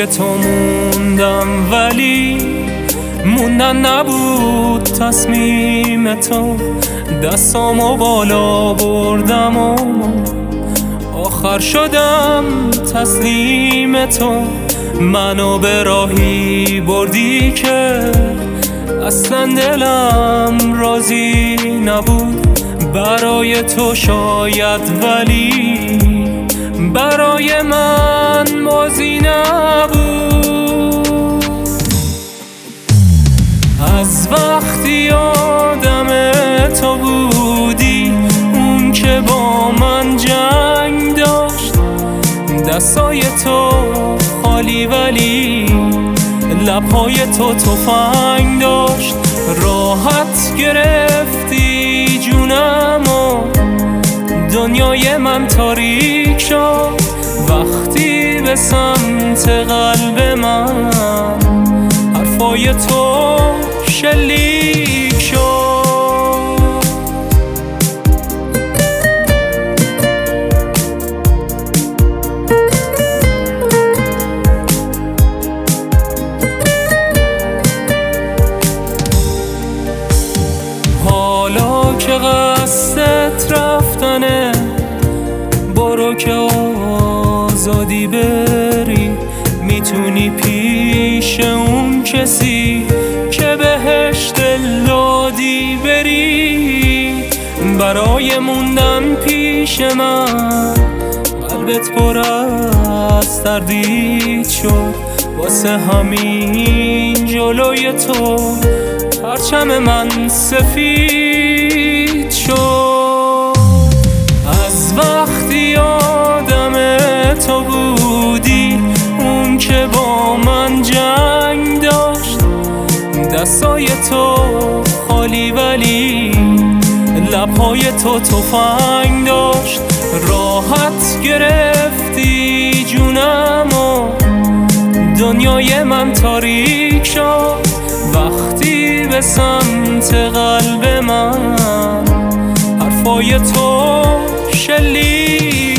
پای تو موندم ولی موندن نبود تصمیم تو. دستامو بالا بردم و آخر شدم تسلیم تو. منو به راهی بردی که اصلا دلم راضی نبود برای تو شاید، ولی برای من بازی نبود. از وقتی یادم تو بودی، اون که با من جنگ داشت، دستای تو خالی ولی لبهای تو تفنگ داشت. راحت گرفتی جونم و دنیای من تاریک شد وقتی به سمت قلب من حرفای تو شلیک شد. حالا که قصدت رفتنه، برو که آزادی بری. میتونی پیش اون کسی که بهش دل دادی بری. برای موندن پیش من قلبت پر از تردید شد، واسه همین جلوی تو پرچم من سفید شد. از وقتی یادم تو بودی، اون که با من جنگ داشت، دستای تو خالی ولی لبهای تو تفنگ داشت. راحت گرفتی جونم و دنیای من تاریک شد وقتی به سمت قلب من حرفای تو شلیک